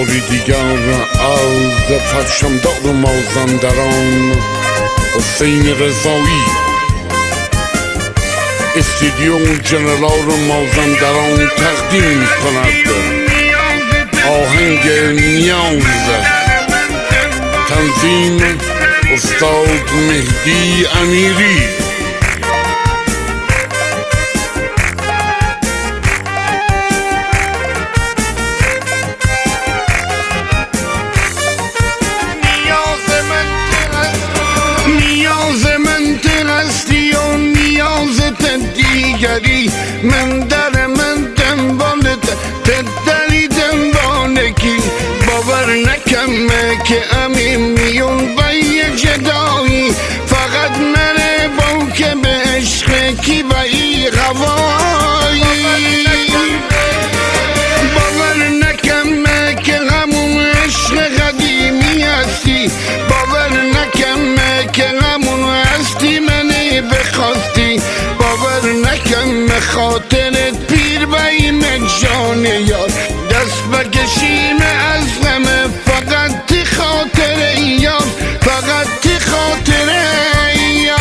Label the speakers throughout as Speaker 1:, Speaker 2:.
Speaker 1: باری دیگر از فرشمدار مازندران حسین رضایی استودیو جنرال مازندران تقدیم کند آهنگ نیاز. تنظیم استاد مهدی امیری. نیاز من ترستی و نیازت دیگری، من در من دنبالت تدری دنبالکی، باور نکنم که امی میون بای جدایی، فقط منه با که به عشق کی بایی غوایی، باور نکنم که همون عشق قدیمی هستی، باور نکنم که همون هستی منی بخواستی، باور نکنم خاطرت پیر بایی جان یار، دست بکشیم از همه فقط تی خاطر یار، فقط تی خاطر یار.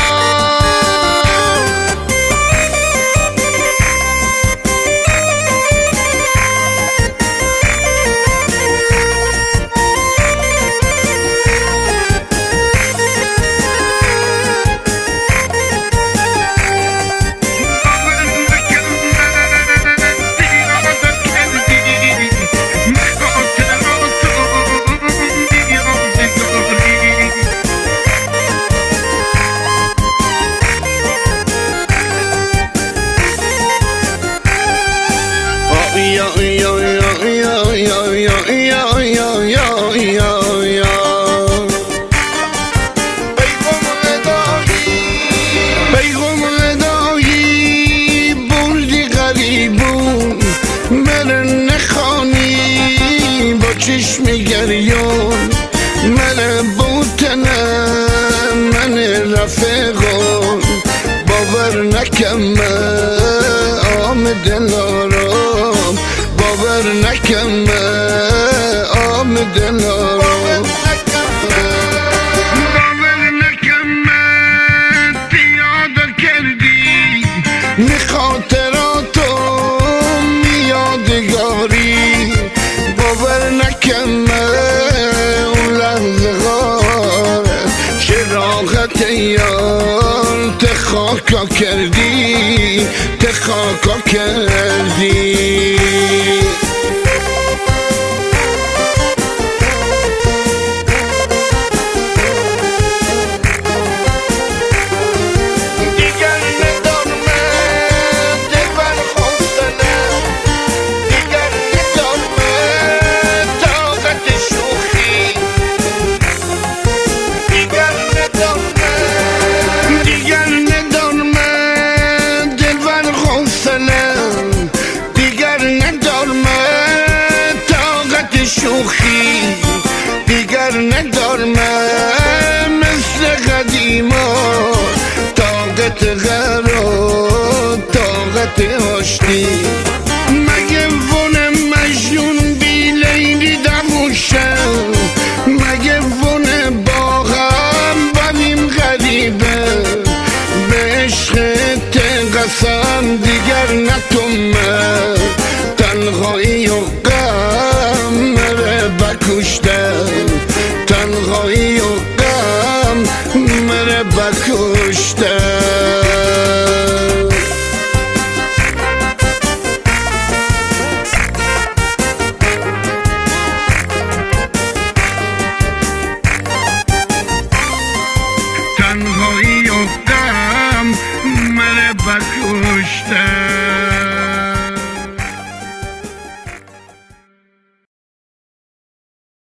Speaker 1: چشم گریون من بوتنم، من رفیقون باور نکم آم دلارم، باور نکم آم دلارم، باور نکم پیاده کردی می خاطراتو میادگاری، باور نکم اون لحظه غار شراغت یار تخاکا کردی، تخاکا کردی. شوخی دیگر ندارم مثل قدیما، طاقت غرا طاقت آشتی، مگه ون مجنون بی لیلی دموشم، مگه ون باغم ببین غریبه، به عشقت قسم دیگر نتومه، تنهایی و کشتم، تنهایی و غم مره بکشتم.